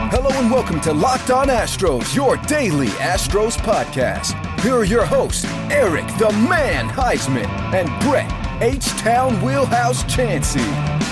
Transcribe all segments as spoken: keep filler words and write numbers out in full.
Hello and welcome to Locked On Astros, your daily Astros podcast. Here are your hosts, Eric the Man Heisman and Brett H-Town Wheelhouse Chansey.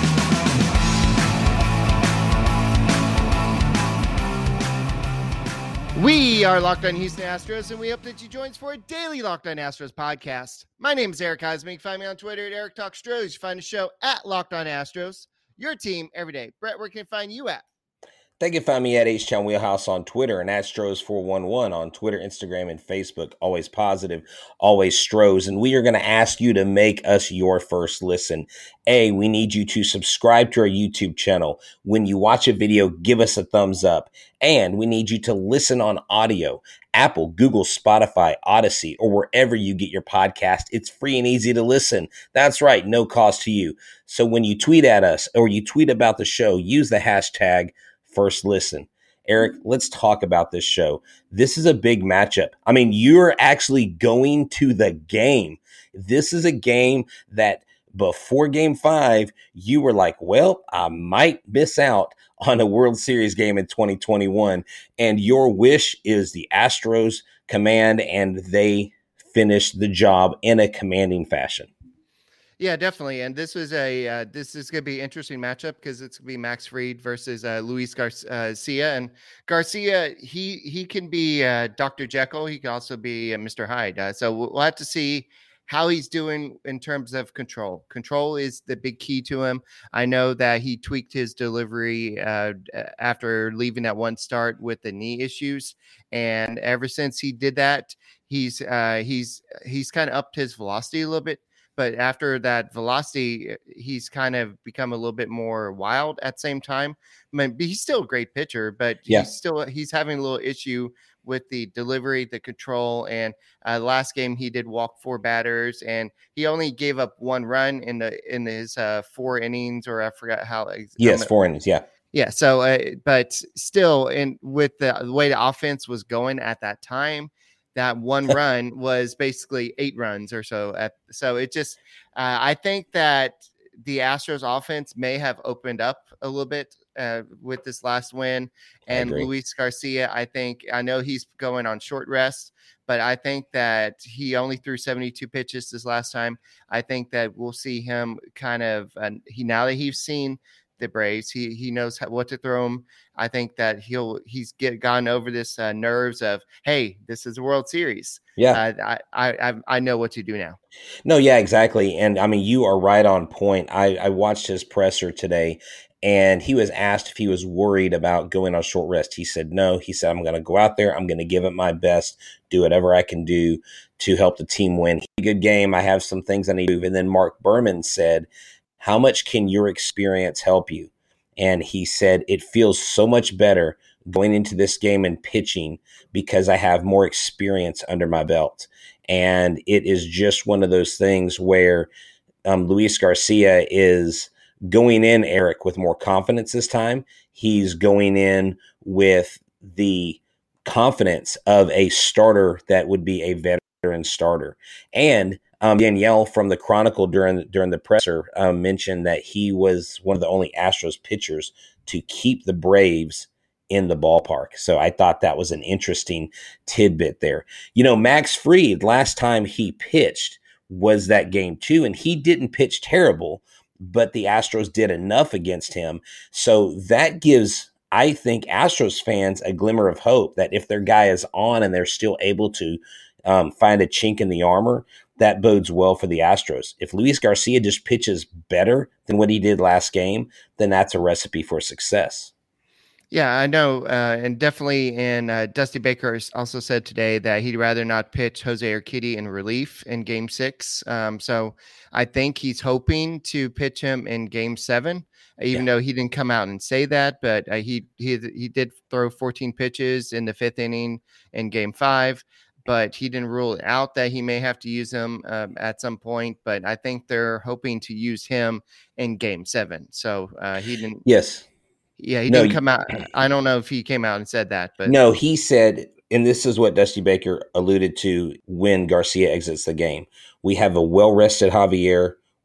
We are Locked On Houston Astros, and we hope that you join us for a daily Locked On Astros podcast. My name is Eric Heisman. You can find me on Twitter at Eric Talk Stros. You find the show at Locked On Astros, your team every day. Brett, where can I find you at? They can find me at H-Town Wheelhouse on Twitter and Astros four one one on Twitter, Instagram, and Facebook. Always positive, always Stros. And we are going to ask you to make us your first listen. A, we need you to subscribe to our YouTube channel. When you watch a video, give us a thumbs up. And we need you to listen on audio. Apple, Google, Spotify, Odyssey, or wherever you get your podcast. It's free and easy to listen. That's right, no cost to you. So when you tweet at us or you tweet about the show, use the hashtag First Listen. Eric, let's talk about this show. This is a big matchup. I mean, you're actually going to the game. This is a game that before game five, you were like, well, I might miss out on a World Series game in twenty twenty-one. And your wish is the Astros command, and they finish the job in a commanding fashion. Yeah, definitely. And this was a uh, this is going to be an interesting matchup because it's going to be Max Fried versus uh, Luis Garcia. And Garcia, he he can be uh, Doctor Jekyll. He can also be uh, Mister Hyde. Uh, so we'll have to see how he's doing in terms of control. Control is the big key to him. I know that he tweaked his delivery uh, after leaving that one start with the knee issues, and ever since he did that, he's uh, he's he's kind of upped his velocity a little bit. But after that velocity, he's kind of become a little bit more wild at the same time. I mean, he's still a great pitcher, but yeah. he's still he's having a little issue with the delivery, the control. And uh, last game he did walk four batters, and he only gave up one run in the in his uh, four innings, or I forgot how. Yes, four innings. Yeah, yeah. So, uh, but still, and with the, the way the offense was going at that time, that one run was basically eight runs or so. At, so it just, uh, I think that the Astros offense may have opened up a little bit uh, with this last win. And Luis Garcia, I think, I know he's going on short rest, but I think that he only threw seventy-two pitches this last time. I think that we'll see him kind of, uh, he now that he's seen the Braves, he he knows how, what to throw him. I think that he'll he's get gone over this uh, nerves of, hey, this is a World Series. Yeah, uh, I I I know what to do now. No, yeah, exactly. And I mean, you are right on point. I, I watched his presser today, and he was asked if he was worried about going on short rest. He said no. He said, I'm going to go out there. I'm going to give it my best, do whatever I can do to help the team win. Good game. I have some things I need to do. And then Mark Berman said, how much can your experience help you? And he said, it feels so much better going into this game and pitching because I have more experience under my belt. And it is just one of those things where um, Luis Garcia is going in, Eric, with more confidence this time. He's going in with the confidence of a starter that would be a veteran starter. And Um, Danielle from the Chronicle during during the presser um, mentioned that he was one of the only Astros pitchers to keep the Braves in the ballpark. So I thought that was an interesting tidbit there. You know, Max Fried, last time he pitched was that game two, and he didn't pitch terrible, but the Astros did enough against him. So that gives, I think, Astros fans a glimmer of hope that if their guy is on and they're still able to um, find a chink in the armor, that bodes well for the Astros. If Luis Garcia just pitches better than what he did last game, then that's a recipe for success. Yeah, I know. Uh, and definitely, and uh, Dusty Baker also said today that he'd rather not pitch Jose Urquidy in relief in game six. Um, so I think he's hoping to pitch him in game seven, even yeah. though he didn't come out and say that. But uh, he, he, he did throw fourteen pitches in the fifth inning in game five. But he didn't rule it out that he may have to use him um, at some point. But I think they're hoping to use him in game seven. So uh, he didn't. Yes. Yeah, he no, didn't come out. I don't know if he came out and said that. But no, he said, and this is what Dusty Baker alluded to when Garcia exits the game. We have a well-rested Javier.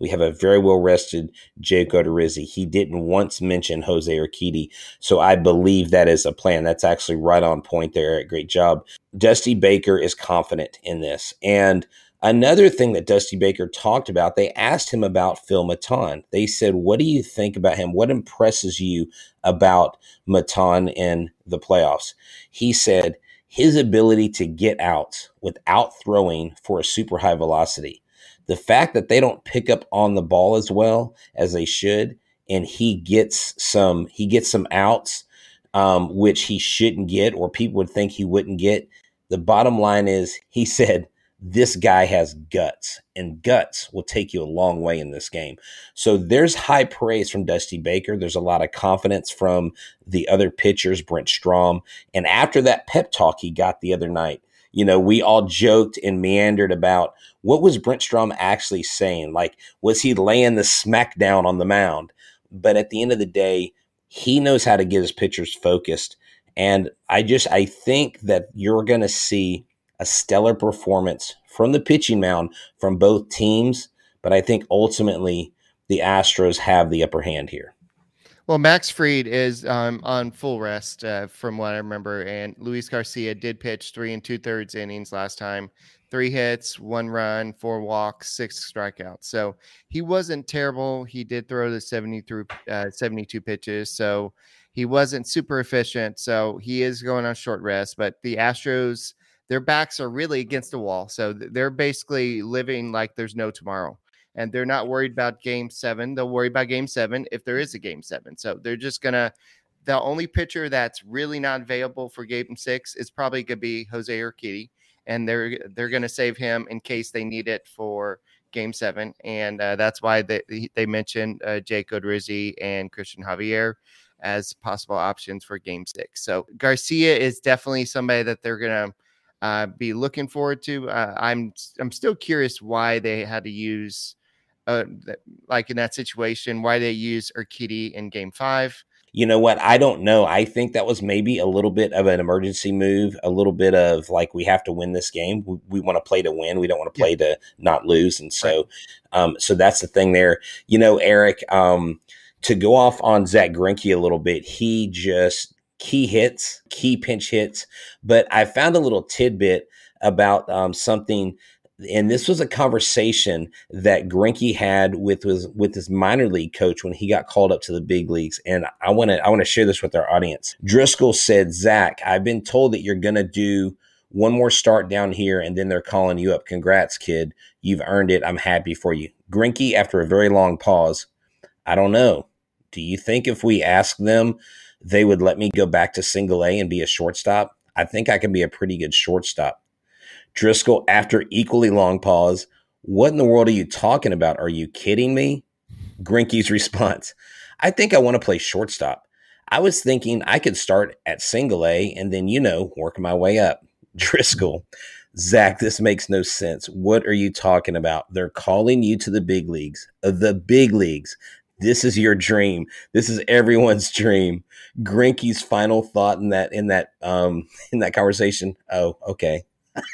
We have a very well-rested Jake Odorizzi. He didn't once mention Jose Urquidy, so I believe that is a plan. That's actually right on point there, Eric. Great job. Dusty Baker is confident in this. And another thing that Dusty Baker talked about, they asked him about Phil Maton. They said, what do you think about him? What impresses you about Maton in the playoffs? He said his ability to get out without throwing for a super high velocity. The fact that they don't pick up on the ball as well as they should, and he gets some he gets some outs, um, which he shouldn't get, or people would think he wouldn't get. The bottom line is, he said, this guy has guts, and guts will take you a long way in this game. So there's high praise from Dusty Baker. There's a lot of confidence from the other pitchers, Brent Strom. And after that pep talk he got the other night, you know, we all joked and meandered about what was Brent Strom actually saying? Like, was he laying the smack down on the mound? But at the end of the day, he knows how to get his pitchers focused. And I just, I think that you're going to see a stellar performance from the pitching mound from both teams. But I think ultimately the Astros have the upper hand here. Well, Max Fried is um, on full rest uh, from what I remember. And Luis Garcia did pitch three and two thirds innings last time. Three hits, one run, four walks, six strikeouts. So he wasn't terrible. He did throw the seventy through uh, seventy-two pitches. So he wasn't super efficient. So he is going on short rest. But the Astros, their backs are really against the wall. So they're basically living like there's no tomorrow. And they're not worried about game seven. They'll worry about game seven if there is a game seven. So they're just going to, the only pitcher that's really not available for game six is probably going to be Jose Urquidy. And they're, they're going to save him in case they need it for game seven. And uh, that's why they, they mentioned uh, Jake Odorizzi and Christian Javier as possible options for game six. So Garcia is definitely somebody that they're going to uh, be looking forward to. Uh, I'm, I'm still curious why they had to use, Uh, like in that situation, why they use Urquidy in game five. You know what? I don't know. I think that was maybe a little bit of an emergency move, a little bit of like, we have to win this game. We, we want to play to win. We don't want to play yeah. to not lose. And so, right. um, so that's the thing there. You know, Eric, um, to go off on Zach Greinke a little bit, he just key hits, key pinch hits. But I found a little tidbit about um, something. And this was a conversation that Greinke had with his, with his minor league coach when he got called up to the big leagues. And I want to I want to share this with our audience. Driscoll said, Zach, I've been told that you're going to do one more start down here, and then they're calling you up. Congrats, kid. You've earned it. I'm happy for you. Greinke, after a very long pause, I don't know. Do you think if we ask them, they would let me go back to single A and be a shortstop? I think I can be a pretty good shortstop. Driscoll, after equally long pause, what in the world are you talking about? Are you kidding me? Greinke's response, I think I want to play shortstop. I was thinking I could start at single A and then, you know, work my way up. Driscoll, Zach, this makes no sense. What are you talking about? They're calling you to the big leagues. The big leagues. This is your dream. This is everyone's dream. Greinke's final thought in that in that um in that conversation. Oh, okay.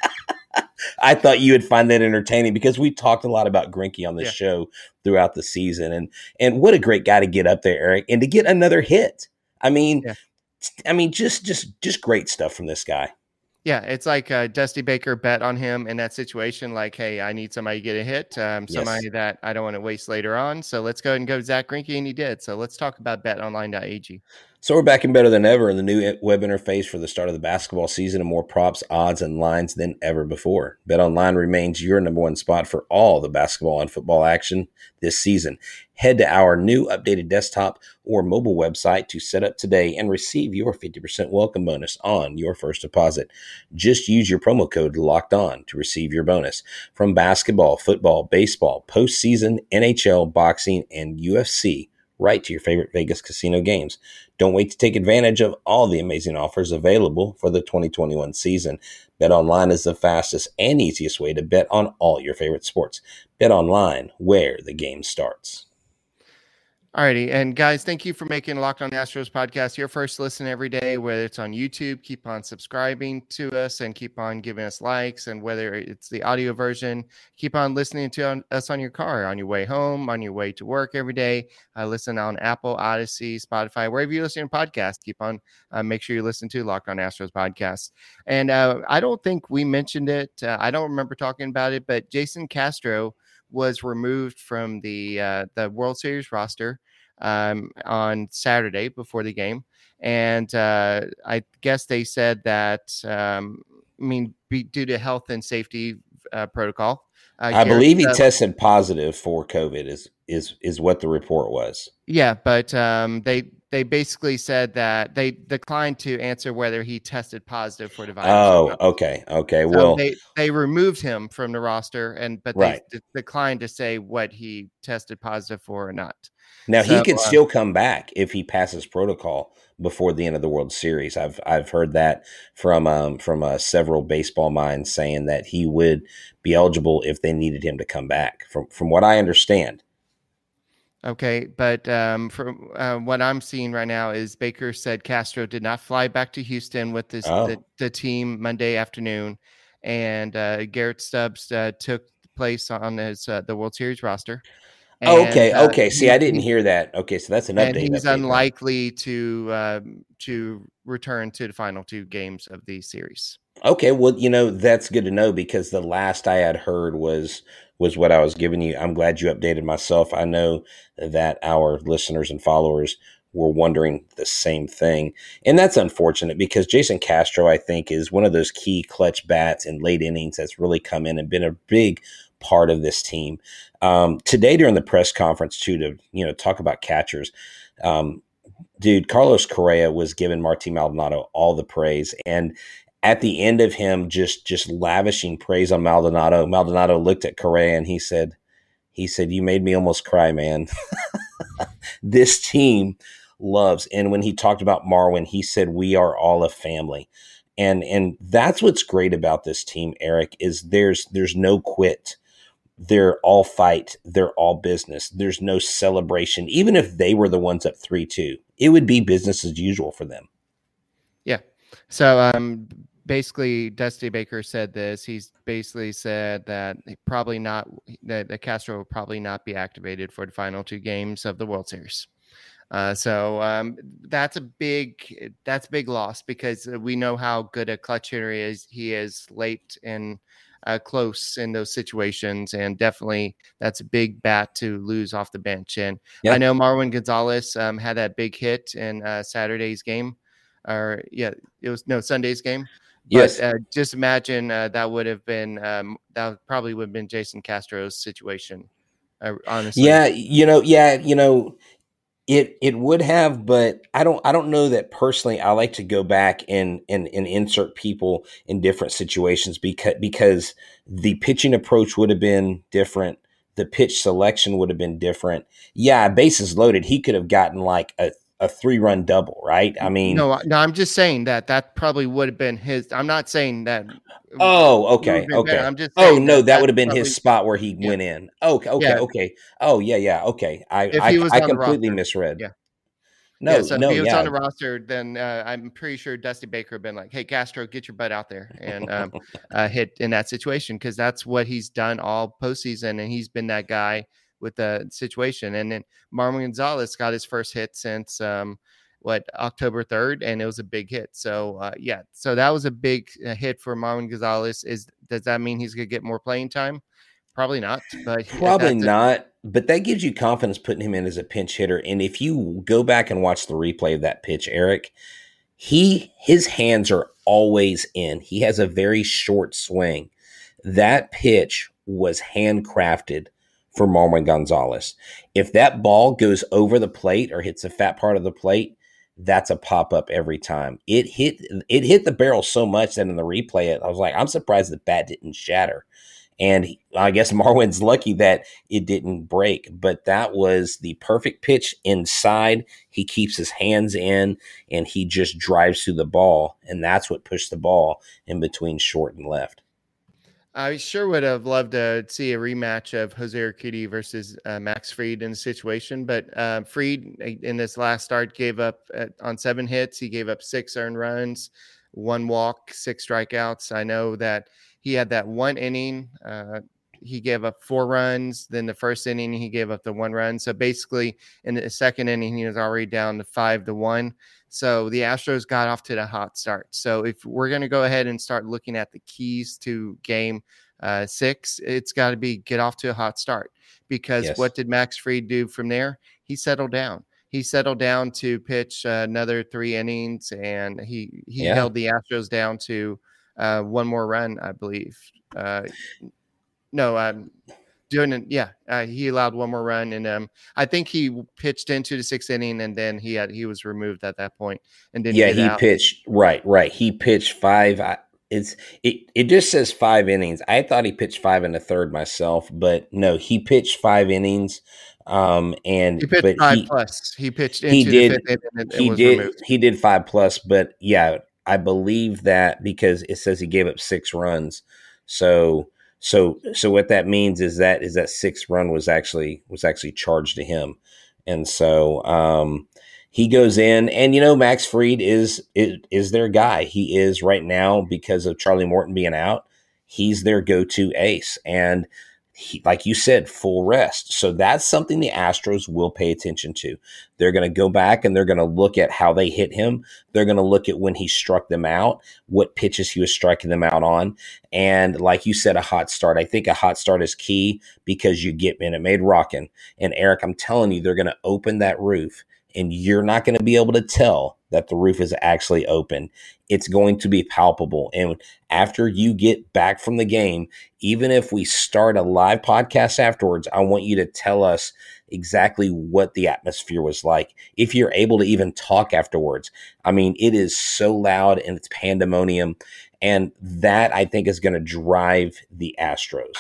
I thought you would find that entertaining because we talked a lot about Greinke on this yeah. show throughout the season, and and what a great guy to get up there, Eric, and to get another hit. I mean, yeah. I mean, just just just great stuff from this guy. Yeah, it's like uh, Dusty Baker bet on him in that situation. Like, hey, I need somebody to get a hit, um, somebody yes. that I don't want to waste later on. So let's go ahead and go Zach Greinke, and he did. So let's talk about bet online dot a g. So we're back in better than ever in the new web interface for the start of the basketball season, and more props, odds, and lines than ever before. BetOnline remains your number one spot for all the basketball and football action this season. Head to our new updated desktop or mobile website to set up today and receive your fifty percent welcome bonus on your first deposit. Just use your promo code Locked On to receive your bonus. From basketball, football, baseball, postseason, N H L, boxing, and U F C, right to your favorite Vegas casino games. Don't wait to take advantage of all the amazing offers available for the twenty twenty-one season. BetOnline is the fastest and easiest way to bet on all your favorite sports. BetOnline, where the game starts. Alrighty, and guys, thank you for making Locked On Astros podcast your first listen every day. Whether it's on YouTube, keep on subscribing to us and keep on giving us likes. And whether it's the audio version, keep on listening to on, us on your car, on your way home, on your way to work every day. Uh, listen on Apple, Odyssey, Spotify, wherever you listen to podcasts. Keep on, uh, make sure you listen to Locked On Astros podcast. And uh, I don't think we mentioned it. Uh, I don't remember talking about it, but Jason Castro was removed from the uh, the World Series roster um, on Saturday before the game, and uh, I guess they said that um, I mean be, due to health and safety uh, protocol. Uh, I Garrett, believe he uh, tested positive for COVID. Is is is what the report was? Yeah, but um, they they basically said that they declined to answer whether he tested positive for the virus. Oh, okay, okay. So Well, they, they removed him from the roster, and but right. they d- declined to say what he tested positive for or not. Now So, he could uh, still come back if he passes protocol before the end of the World Series. I've I've heard that from um, from uh, several baseball minds saying that he would be eligible if they needed him to come back. From from what I understand. Okay, but um, from uh, what I'm seeing right now is Baker said Castro did not fly back to Houston with this, Oh. the, the team Monday afternoon, and uh, Garrett Stubbs uh, took place on his uh, the World Series roster. And, oh, okay, uh, okay. See, he, I didn't he, hear that. Okay, so that's an and update. he's update, unlikely to uh, to return to the final two games of the series. Okay, well, you know, that's good to know because the last I had heard was was what I was giving you. I'm glad you updated myself. I know that our listeners and followers were wondering the same thing. And that's unfortunate because Jason Castro, I think, is one of those key clutch bats in late innings that's really come in and been a big part of this team. Um, today during the press conference, too, to, you know, talk about catchers, um, dude, Carlos Correa was giving Martin Maldonado all the praise. And at the end of him just just lavishing praise on Maldonado, Maldonado looked at Correa and he said, he said, "You made me almost cry, man." This team loves. And when he talked about Marwin, he said, "We are all a family." And and that's what's great about this team, Eric, is there's there's no quit. They're all fight. They're all business. There's no celebration. Even if they were the ones up three two, it would be business as usual for them. Yeah. So um, basically, Dusty Baker said this. He's basically said that he probably not that, that Castro will probably not be activated for the final two games of the World Series. Uh, so um, that's a big that's a big loss because we know how good a clutch hitter he is. He is late and uh, close in those situations, and definitely that's a big bat to lose off the bench. And Yep. I know Marwin Gonzalez um, had that big hit in uh, Saturday's game. Or yeah, it was no Sunday's game. But Yes. uh, just imagine uh, that would have been um, that probably would have been Jason Castro's situation. Uh, honestly, Yeah, you know, yeah, you know, it it would have, but I don't I don't know that personally. I like to go back and and, and insert people in different situations because because the pitching approach would have been different. The pitch selection would have been different. Yeah, bases loaded. He could have gotten like a a three run double, right? I mean, no, no, I'm just saying that that probably would have been his. I'm not saying that. oh, okay, okay. I'm just oh saying no, that, that, that would have been probably, his spot where he yeah. went in. Okay, okay, Yeah. okay. Oh yeah, yeah, okay. I If I, he was I on the completely roster, misread. yeah. No, yeah, so no, if he was yeah. on the roster, then uh, I'm pretty sure Dusty Baker had been like, "Hey, Castro, get your butt out there and um, uh, hit in that situation," because that's what he's done all postseason, and he's been that guy with the situation. And then Marwin Gonzalez got his first hit since um, what October third, and it was a big hit. So uh, yeah, so that was a big uh, hit for Marwin Gonzalez. Is does that mean he's gonna get more playing time? Probably not, but Probably that's not. But that gives you confidence putting him in as a pinch hitter. And if you go back and watch the replay of that pitch, Eric, he his hands are always in. He has a very short swing. That pitch was handcrafted for Marwin Gonzalez. If that ball goes over the plate or hits a fat part of the plate, that's a pop up every time. It hit it hit the barrel so much that in the replay, I was like, I'm surprised the bat didn't shatter. And I guess Marwin's lucky that it didn't break, but that was the perfect pitch inside. He keeps his hands in and he just drives through the ball. And that's what pushed the ball in between short and left. I sure would have loved to see a rematch of Jose Urquidy versus uh, Max Fried in the situation, but uh, Fried in this last start gave up at, on seven hits. He gave up six earned runs, one walk, six strikeouts. I know that he had that one inning. Uh, he gave up four runs. Then the first inning, he gave up the one run. So basically, in the second inning, he was already down to five to one. So the Astros got off to the hot start. So if we're going to go ahead and start looking at the keys to game uh, six, it's got to be get off to a hot start, because Yes. what did Max Fried do from there? He settled down. He settled down to pitch uh, another three innings, and he he Yeah. held the Astros down to uh, one more run, I believe. Uh, no, um, doing it, yeah, uh, he allowed one more run, and um, I think he pitched into the sixth inning, and then he had he was removed at that point, and didn't Yeah, get he out. pitched right, right. He pitched five. I, it's it. It just says five innings. I thought he pitched five in the third myself, but no, he pitched five innings. Um, and He pitched but five he plus. He pitched he into the did fifth inning and, and he was did removed. he did five plus. But yeah, I believe that because it says he gave up six runs. So so so what that means is that is that sixth run was actually was actually charged to him, and so um. He goes in, and you know Max Fried is, is is their guy. He is right now, because of Charlie Morton being out. He's their go-to ace, and he, like you said, full rest. So that's something the Astros will pay attention to. They're going to go back and they're going to look at how they hit him. They're going to look at when he struck them out, what pitches he was striking them out on, and like you said, a hot start. I think a hot start is key, because you get Minute Maid rocking. And Eric, I'm telling you, they're going to open that roof, and you're not going to be able to tell that the roof is actually open. It's going to be palpable. And after you get back from the game, even if we start a live podcast afterwards, I want you to tell us exactly what the atmosphere was like. If you're able to even talk afterwards. I mean, it is so loud and it's pandemonium. And that, I think, is going to drive the Astros.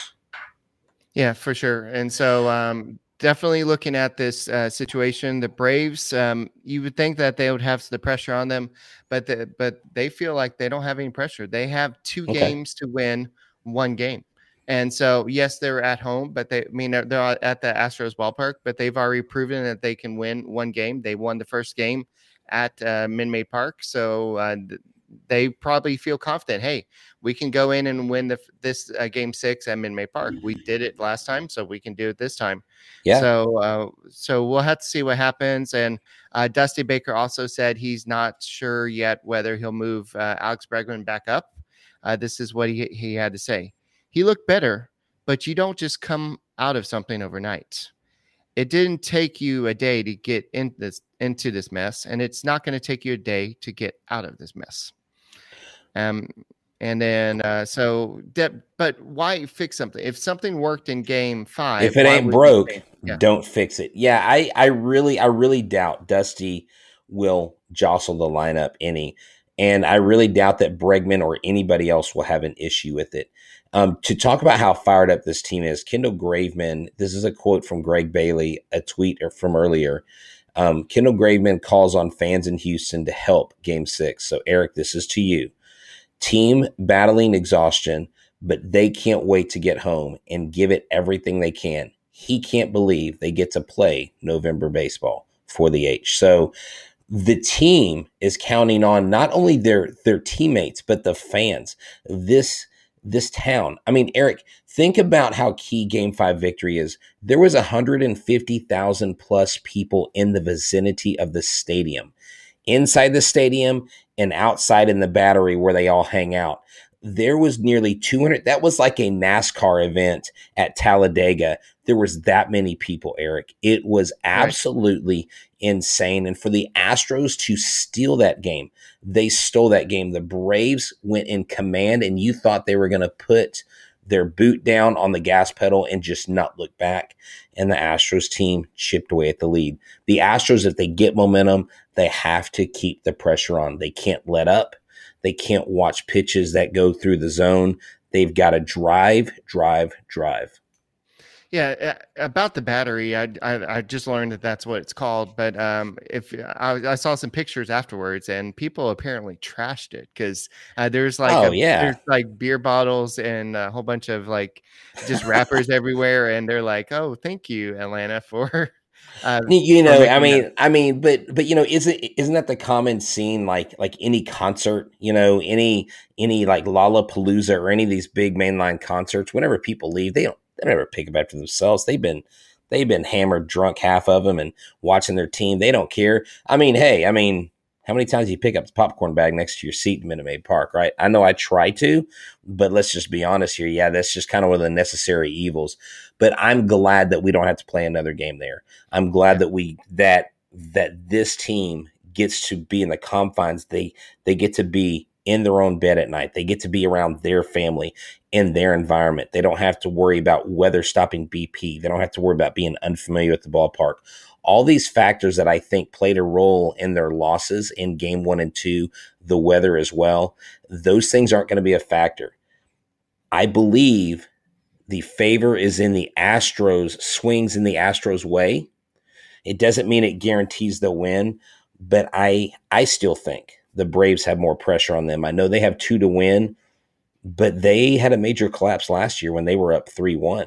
Yeah, for sure. And so um, definitely looking at this uh, situation, the Braves, um, you would think that they would have the pressure on them, but the, but they feel like they don't have any pressure. They have two Okay. games to win one game. And so, yes, they're at home, but they I mean they're, they're at the Astros ballpark, but they've already proven that they can win one game. They won the first game at uh, Minute Maid Park, so uh, they probably feel confident. Hey, we can go in and win the, this uh, game six at Minute Maid Park. We did it last time, so we can do it this time. Yeah. So, uh, so we'll have to see what happens. And uh, Dusty Baker also said he's not sure yet whether he'll move uh, Alex Bregman back up. Uh, this is what he he had to say. He looked better, but you don't just come out of something overnight. It didn't take you a day to get in this into this mess, and it's not going to take you a day to get out of this mess. Um, and then uh, so, de- but why fix something if something worked in Game Five? If it why ain't would broke, you yeah. don't fix it. Yeah, I, I really, I really doubt Dusty will jostle the lineup any, and I really doubt that Bregman or anybody else will have an issue with it. Um, to talk about how fired up this team is, Kendall Graveman, this is a quote from Greg Bailey, a tweet from earlier. Um, Kendall Graveman calls on fans in Houston to help Game Six. So, Eric, this is to you. Team battling exhaustion, but they can't wait to get home and give it everything they can. He can't believe they get to play November baseball for the H. So the team is counting on not only their their teammates, but the fans. This this town. I mean, Eric, think about how key Game Five victory is. There was one hundred fifty thousand plus people in the vicinity of the stadium, inside the stadium and outside in the Battery where they all hang out. There was nearly two hundred. That was like a NASCAR event at Talladega. There was that many people, Eric. It was absolutely right. insane. And for the Astros to steal that game, they stole that game. The Braves went in command, and you thought they were going to put their boot down on the gas pedal and just not look back. And the Astros team chipped away at the lead. The Astros, if they get momentum, they have to keep the pressure on. They can't let up. They can't watch pitches that go through the zone. They've got to drive, drive, drive. Yeah, uh, about the battery, I, I I just learned that that's what it's called. But um, if I, I saw some pictures afterwards, and people apparently trashed it because uh, there's like Oh a yeah. there's like beer bottles and a whole bunch of like just wrappers everywhere, and they're like, "Oh, thank you, Atlanta, for uh, You for know, I making that." mean, I mean, but but you know, isn't isn't that the common scene? Like like any concert, you know, any any like Lollapalooza or any of these big mainline concerts. Whenever people leave, they don't they don't ever pick up after themselves. They've been they've been hammered, drunk, half of them, and watching their team. They don't care. I mean, hey, I mean, how many times do you pick up the popcorn bag next to your seat in Minute Maid Park? Right? I know I try to, but let's just be honest here. Yeah, that's just kind of one of the necessary evils. But I'm glad that we don't have to play another game there. I'm glad Yeah. that we that that this team gets to be in the confines. They they get to be in their own bed at night. They get to be around their family in their environment. They don't have to worry about weather stopping B P. They don't have to worry about being unfamiliar with the ballpark. All these factors that I think played a role in their losses in game one and two, the weather as well, those things aren't going to be a factor. I believe the favor is in the Astros, swings in the Astros' way. It doesn't mean it guarantees they'll win, but I I still think the Braves have more pressure on them. I know they have two to win, but they had a major collapse last year when they were up three one,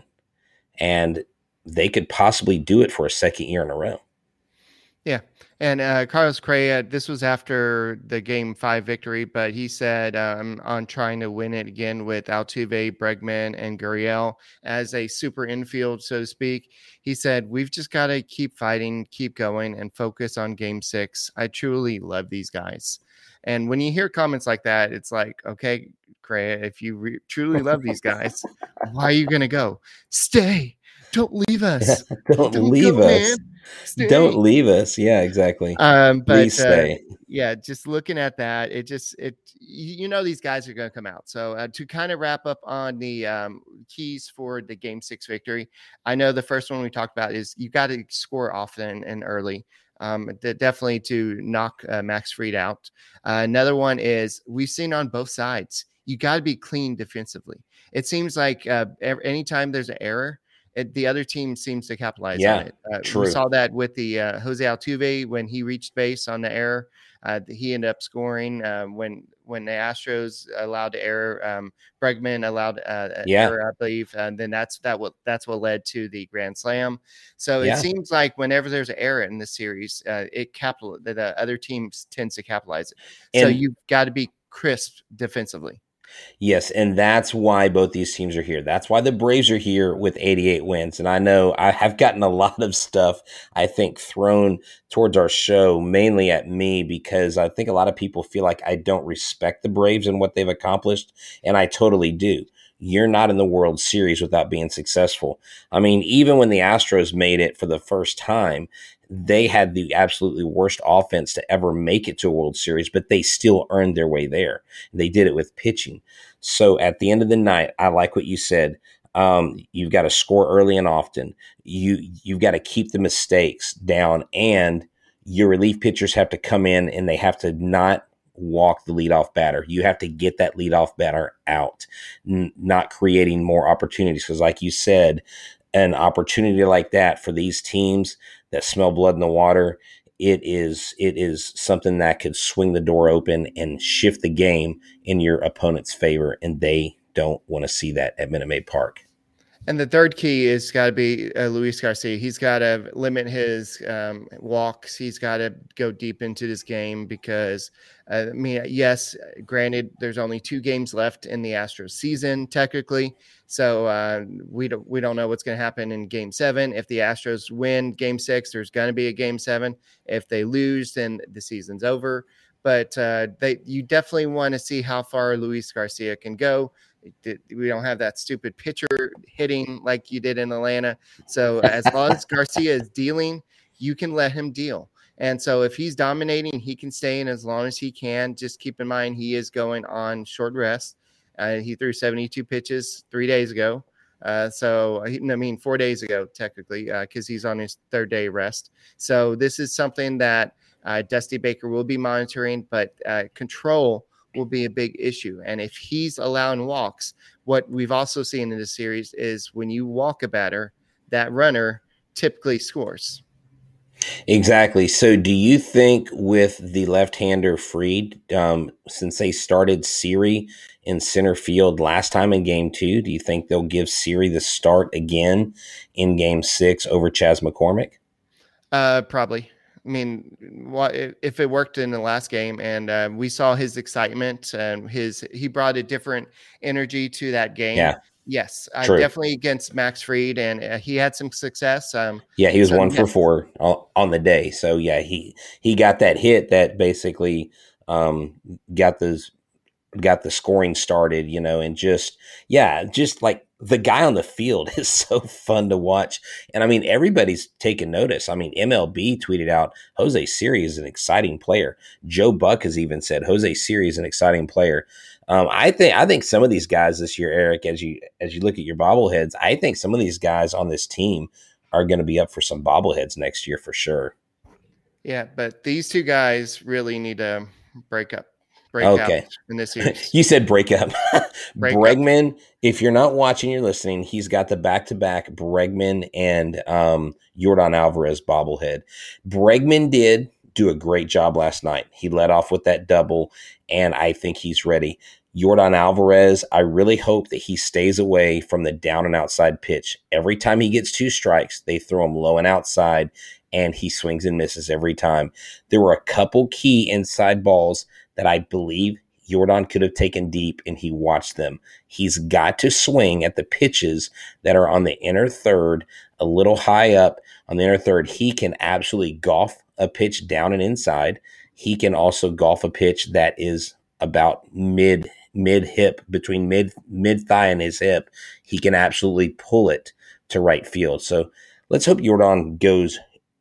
and they could possibly do it for a second year in a row. Yeah. And uh, Carlos Correa, this was after the game five victory, but he said um, on trying to win it again with Altuve, Bregman, and Gurriel as a super infield, so to speak. He said, we've just got to keep fighting, keep going, and focus on game six. I truly love these guys. And when you hear comments like that, it's like, okay, Correa, if you re- truly love these guys, why are you going to go? Stay. Don't leave us. Don't, Don't leave go, us. man. Stay. Don't leave us. Yeah, exactly. Um, but Please uh, stay. yeah, just looking at that, it just it you know these guys are going to come out. So uh, to kind of wrap up on the um, keys for the game six victory, I know the first one we talked about is you got to score often and early. Um, de- definitely to knock uh, Max Fried out. Uh, another one is we've seen on both sides. You got to be clean defensively. It seems like uh, every, anytime there's an error, It, the other team seems to capitalize Yeah, on it. Uh, we true. saw that with the uh, Jose Altuve when he reached base on the error. Uh, he ended up scoring uh, when when the Astros allowed the error. Um, Bregman allowed uh, an Yeah. error, I believe, and then that's that what that's what led to the grand slam. So Yeah. it seems like whenever there's an error in the series, uh, it capital the, the other team tends to capitalize it. So And- you've got to be crisp defensively. Yes, and that's why both these teams are here. That's why the Braves are here with eighty-eight wins. And I know I have gotten a lot of stuff, I think, thrown towards our show, mainly at me, because I think a lot of people feel like I don't respect the Braves and what they've accomplished, and I totally do. You're not in the World Series without being successful. I mean, even when the Astros made it for the first time, they had the absolutely worst offense to ever make it to a World Series, but they still earned their way there. They did it with pitching. So at the end of the night, I like what you said. Um, you've got to score early and often. You, you've got to keep the mistakes down, and your relief pitchers have to come in and they have to not walk the leadoff batter. You have to get that leadoff batter out, n- not creating more opportunities. Because like you said, an opportunity like that for these teams that smell blood in the water, it is it is something that could swing the door open and shift the game in your opponent's favor, and they don't want to see that at Minute Maid Park. And the third key is got to be uh, Luis Garcia. He's got to limit his um, walks. He's got to go deep into this game because, uh, I mean, yes, granted, there's only two games left in the Astros season technically, so uh, we don't we don't know what's going to happen in Game Seven. If the Astros win Game Six, there's going to be a Game Seven. If they lose, then the season's over. But uh, they you definitely want to see how far Luis Garcia can go. We don't have that stupid pitcher hitting like you did in Atlanta. So as long as Garcia is dealing, you can let him deal. And so if he's dominating, he can stay in as long as he can. Just keep in mind, he is going on short rest. Uh, he threw seventy-two pitches three days ago. Uh, so, I mean, four days ago, technically, because uh, he's on his third day rest. So this is something that uh, Dusty Baker will be monitoring, but uh, control will be a big issue. And if he's allowing walks, what we've also seen in this series is when you walk a batter, that runner typically scores. Exactly. So do you think with the left-hander Fried, um, since they started Siri in center field last time in game two, do you think they'll give Siri the start again in game six over Chas McCormick? Uh, probably. I mean, what if it worked in the last game and uh, we saw his excitement and his he brought a different energy to that game. Yeah. Yes, uh, True. definitely against Max Fried, and uh, he had some success. Um, Yeah, he was so, one yes. for four on, on the day. So yeah, he he got that hit that basically um, got those got the scoring started, you know, and just yeah, just like the guy on the field is so fun to watch. And I mean, everybody's taking notice. I mean, M L B tweeted out Jose Siri is an exciting player. Joe Buck has even said Jose Siri is an exciting player. Um, I think I think some of these guys this year, Eric, as you as you look at your bobbleheads, I think some of these guys on this team are going to be up for some bobbleheads next year for sure. Yeah, but these two guys really need to break up, break Okay. out in this series. You said break up. Break Bregman, up. If you're not watching, you're listening, he's got the back-to-back Bregman and um, Yordan Alvarez bobblehead. Bregman did do a great job last night. He led off with that double, and I think he's ready. Yordan Alvarez, I really hope that he stays away from the down and outside pitch. Every time he gets two strikes, they throw him low and outside, and he swings and misses every time. There were a couple key inside balls that I believe Yordan could have taken deep, and he watched them. He's got to swing at the pitches that are on the inner third, a little high up on the inner third. He can absolutely golf a pitch down and inside. He can also golf a pitch that is about mid mid hip, between mid mid thigh and his hip. He can absolutely pull it to right field. So let's hope Yordan goes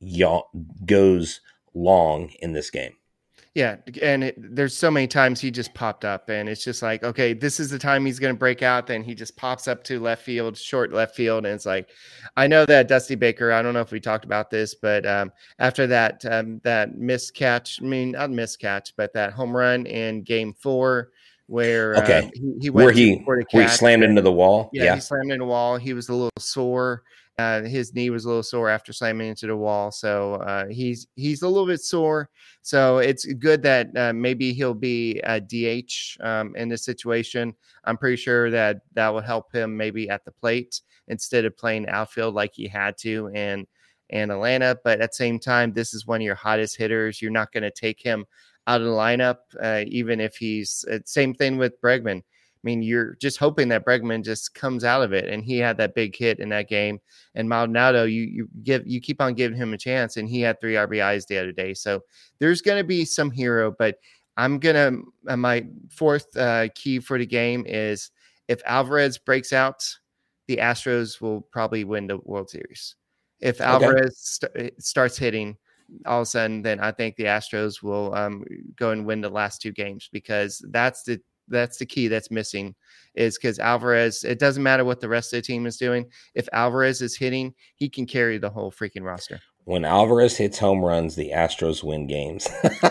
goes long in this game. Yeah, and it, there's so many times he just popped up, and it's just like, okay, this is the time he's going to break out. Then he just pops up to left field, short left field, and it's like, I know that Dusty Baker. I don't know if we talked about this, but um, after that um, that missed catch, I mean not missed catch, but that home run in Game Four, where okay, um, he, he went where he to, where he slammed and, into the wall. Yeah, yeah, he slammed into the wall. He was a little sore. Uh, his knee was a little sore after slamming into the wall, so uh, he's he's a little bit sore. So it's good that uh, maybe he'll be a D H um, in this situation. I'm pretty sure that that will help him maybe at the plate instead of playing outfield like he had to in in Atlanta. But at the same time, this is one of your hottest hitters. You're not going to take him out of the lineup, uh, even if he's uh, same thing with Bregman. I mean, you're just hoping that Bregman just comes out of it, and he had that big hit in that game. And Maldonado, you you give you keep on giving him a chance, and he had three R B Is the other day. So there's going to be some hero, but I'm gonna uh, my fourth uh, key for the game is if Alvarez breaks out, the Astros will probably win the World Series. If Okay. Alvarez st- starts hitting, all of a sudden, then I think the Astros will um, go and win the last two games, because that's the That's the key that's missing, is because Alvarez, it doesn't matter what the rest of the team is doing. If Alvarez is hitting, he can carry the whole freaking roster. When Alvarez hits home runs, the Astros win games.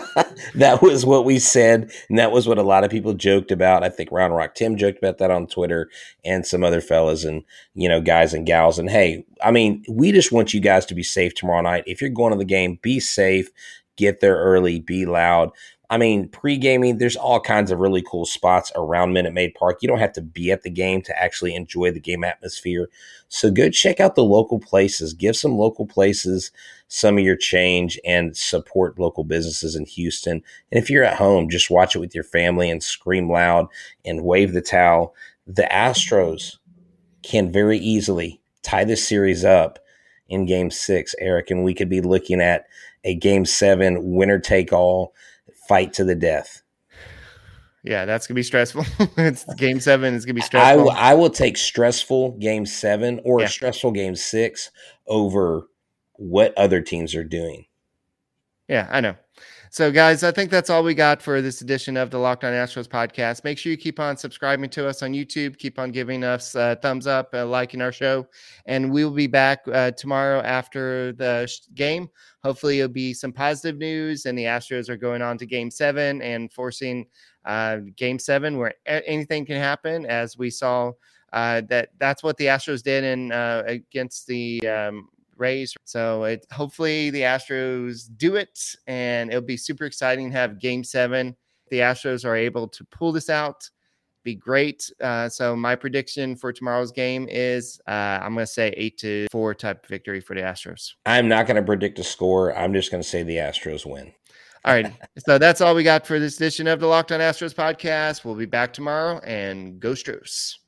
That was what we said, and that was what a lot of people joked about. I think Round Rock Tim joked about that on Twitter, and some other fellas and, you know, guys and gals. And hey, I mean, we just want you guys to be safe tomorrow night. If you're going to the game, be safe, get there early, be loud. I mean, pre-gaming, there's all kinds of really cool spots around Minute Maid Park. You don't have to be at the game to actually enjoy the game atmosphere. So go check out the local places. Give some local places some of your change and support local businesses in Houston. And if you're at home, just watch it with your family and scream loud and wave the towel. The Astros can very easily tie this series up in Game six, Eric, and we could be looking at a Game seven winner-take-all fight to the death. Yeah, that's gonna be stressful. It's Game seven. It's gonna be I, stressful. w- I will take stressful Game seven or Yeah. a stressful Game six over what other teams are doing. Yeah, I know. So, guys, I think that's all we got for this edition of the Locked On Astros podcast. Make sure you keep on subscribing to us on YouTube. Keep on giving us a thumbs up, uh, liking our show. And we will be back uh, tomorrow after the sh- game. Hopefully, it'll be some positive news, and the Astros are going on to Game seven and forcing uh, Game seven, where a- anything can happen, as we saw uh, that that's what the Astros did in uh, against the um, Rays. So it hopefully the Astros do it, and it'll be super exciting to have Game Seven. The Astros are able to pull this out. Be great. Uh, so my prediction for tomorrow's game is uh, I'm going to say eight to four type victory for the Astros. I'm not going to predict a score. I'm just going to say the Astros win. All right. So that's all we got for this edition of the Locked On Astros podcast. We'll be back tomorrow, and go Stros.